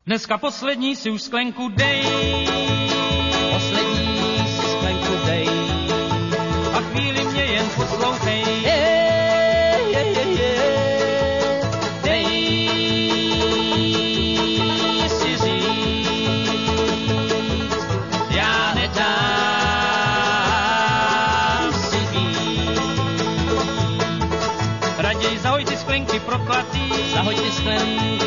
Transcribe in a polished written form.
Dneska poslední si už sklenku dej. Poslední si sklenku dej. A chvíli mě jen poslouchej. Dej si říct, já nedám si víc. Raději zahoď ty sklenky prokletý. Zahoď ty sklenky